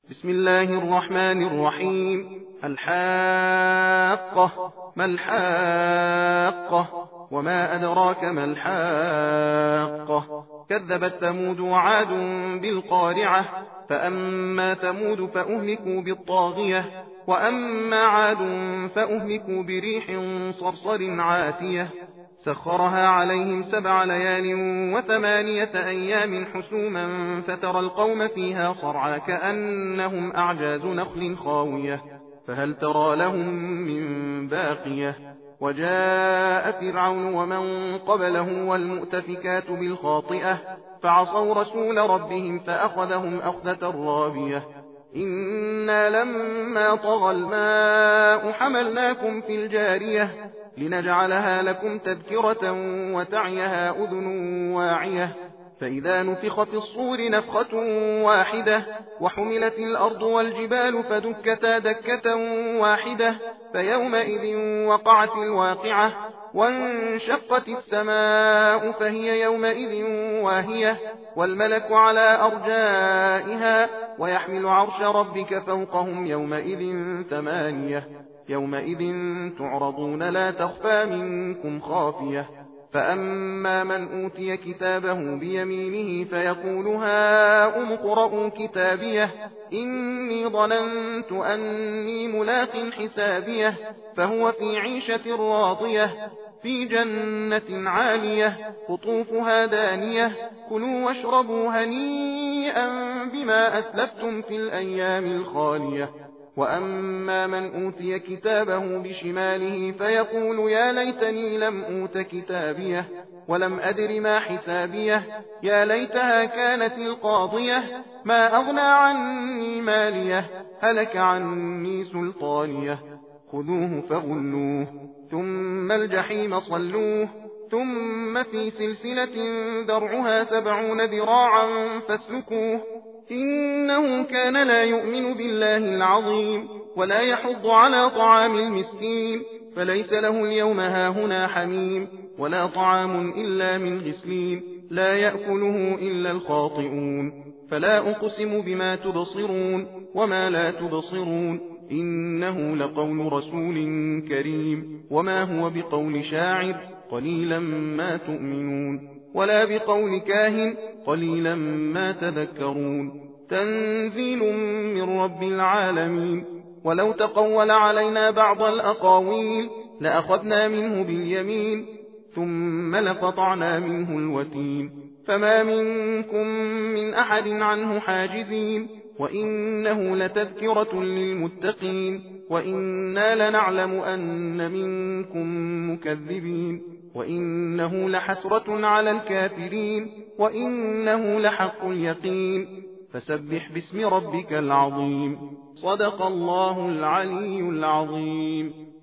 بسم الله الرحمن الرحيم. الحاقة. ما الحاقة؟ وما أدراك ما الحاقة؟ كذبت ثمود وعاد بالقارعة. فأما ثمود فأهلكوا بالطاغية، وأما عاد فأهلكوا بريح صرصر عاتية سخرها عليهم 7 ليال و8 أيام حسوما فترى القوم فيها صرعى كأنهم أعجاز نخل خاوية فهل ترى لهم من باقية. وجاء فرعون ومن قبله والمؤتفكات بالخاطئة فعصوا رسول ربهم فأخذهم أخذة رابية. إنا لما طغى الماء حملناكم في الجارية لنجعلها لكم تذكرة وتعيها أذن واعية. فإذا نفخ في الصور نفخة واحدة وحملت الأرض والجبال فدكتا دكة واحدة فيومئذ وقعت الواقعة وانشقت السماء فهي يومئذ واهية والملك على أرجائها ويحمل عرش ربك فوقهم يومئذ 8 يومئذ تعرضون لا تخفى منكم خافية. فأما من أوتي كتابه بيمينه فيقول هاؤم اقرءوا كتابيه إني ظننت أني ملاق حسابيه فهو في عيشة راضية في جنة عالية قطوفها دانية كلوا واشربوا هنيئا بما أسلفتم في الأيام الخالية. وأما من أوتي كتابه بشماله فيقول يا ليتني لم أوت كتابيه ولم أدر ما حسابيه يا ليتها كانت القاضية ما أغنى عني ماليه هلك عني سلطانيه خذوه فغلوه ثم الجحيم صلوه ثم في سلسلة ذرعها 70 ذراعا فاسلكوه إنه كان لا يؤمن بالله العظيم ولا يحض على طعام المسكين فليس له اليوم هاهنا حميم ولا طعام إلا من غسلين لا يأكله إلا الخاطئون. فلا أقسم بما تبصرون وما لا تبصرون إنه لقول رسول كريم وما هو بقول شاعر قليلا ما تؤمنون ولا بقول كاهن قليلا ما تذكرون. تنزيل من رب العالمين. ولو تقول علينا بعض الأقاويل لأخذنا منه باليمين ثم لقطعنا منه الوتين فما منكم من أحد عنه حاجزين وإنه لتذكرة للمتقين وإنا لنعلم أن منكم مكذبين وإنه لحسرة على الكافرين وإنه لحق اليقين فسبح باسم ربك العظيم. صدق الله العلي العظيم.